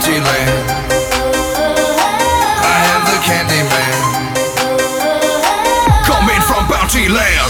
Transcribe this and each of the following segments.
Bounty Land. I am the Candy Man, coming from Bounty Land.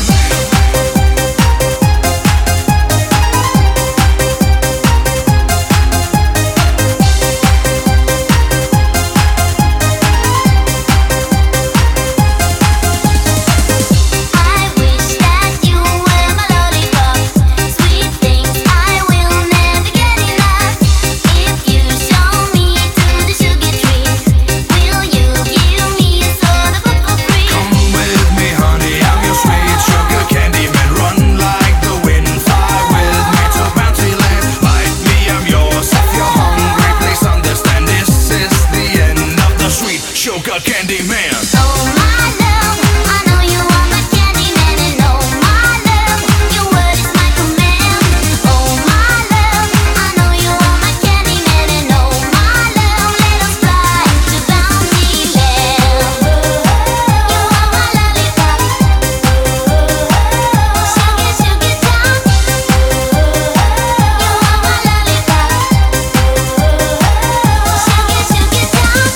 Sugar Candy Man. Oh my love, I know you are my candy man, and oh my love, your word is my command. Oh my love, I know you are my candy man, and oh my love, let us fly to Bounty Land. You are my lollipop, sugar sugar down. You are my lollipop, sugar sugar down.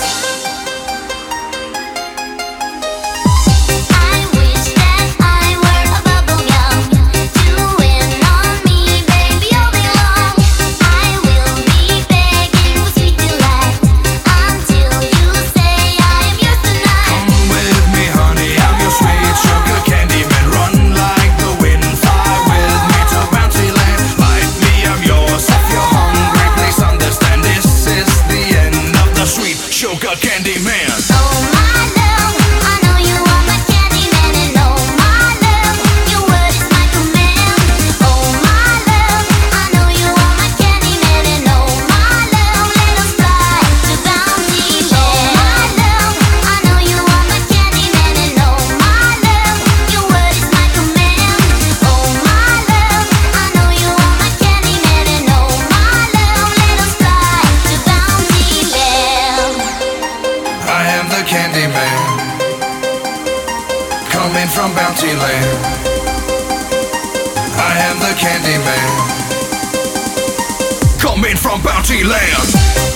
I wish that I were a bubble gum, chewing on me, baby, all day long. I will be begging for sweet delight until you say I am yours tonight. Come with me, honey, I'm your sweet sugar candy man. Run like the wind, fly with me to Bounty Land. Like me, I'm yours. If you're hungry, please understand this is the end of the sweet sugar candy man. Oh my love, I know you are my candy man, and oh my love, your word is my command. Oh my love, I know you are my candy man, and oh my love, let us fly to Bounty Land. Oh my love, I know you are my candy man, and oh my love, your word is my command. Oh my love, I know you are my candy man, and oh my love, let us fly to Bounty Land. I am the Candy Man, coming from Bounty Land. I am the Candy Man, coming from Bounty Land.